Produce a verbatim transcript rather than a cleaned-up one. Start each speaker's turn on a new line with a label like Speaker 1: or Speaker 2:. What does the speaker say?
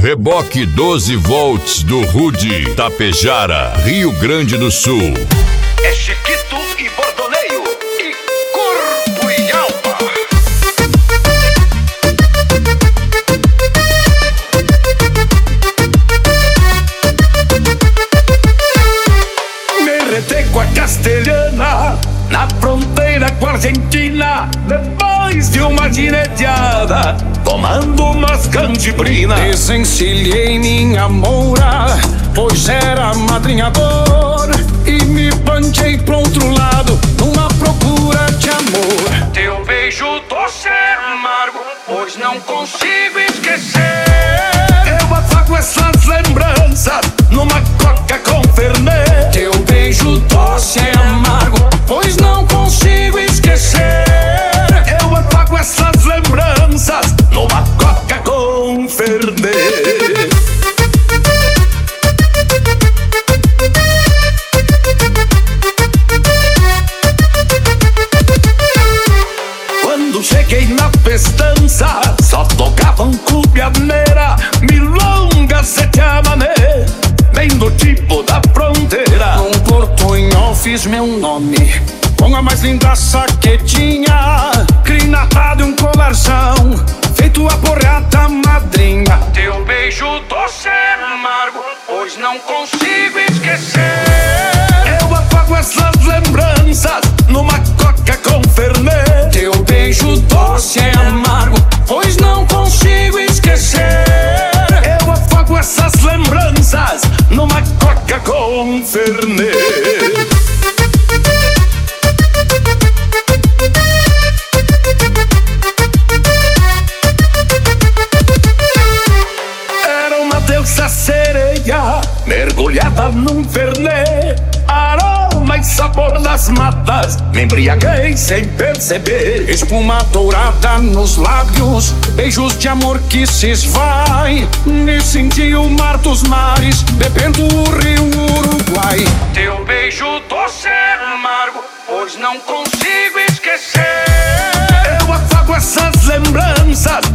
Speaker 1: Reboque doze volts do Rude, Tapejara, Rio Grande do Sul.
Speaker 2: É Chiquito e Bordoneio e Corpo e Alma. Me retei com a castelhana na fronteira com a Argentina, depois de uma gineteada, tomando umas canjibrinas.
Speaker 3: Desencilhei minha moura, pois era madrinhador, e me plantei pro outro lado, numa procura de amor.
Speaker 2: Teu beijo doce é amargo, pois não consigo esquecer. Eu afago essas lembranças numa coca com Fernet.
Speaker 3: Teu beijo doce é amargo, pois não consigo esquecer.
Speaker 2: Eu apago essas lembranças numa coca com Fernet. Quando cheguei na festança, só tocava um clube aneira, milonga, sete amané, bem do tipo da fronteira.
Speaker 3: Num portunhol fiz meu nome, com a mais linda saquetinha, crinatado e um colarzão, feito a porrata madrinha.
Speaker 2: Teu beijo doce é amargo, pois não consigo esquecer. Eu apago essas lembranças numa coca com Fernet.
Speaker 3: Teu beijo doce é amargo, pois não consigo esquecer.
Speaker 2: Eu apago essas lembranças numa coca com Fernet. Deusa sereia, mergulhada num Fernet, aroma e sabor das matas, me embriaguei sem perceber.
Speaker 3: Espuma dourada nos lábios, beijos de amor que se esvai, me senti o mar dos mares, bebendo o rio Uruguai.
Speaker 2: Teu beijo doce é amargo, pois não consigo esquecer. Eu afago essas lembranças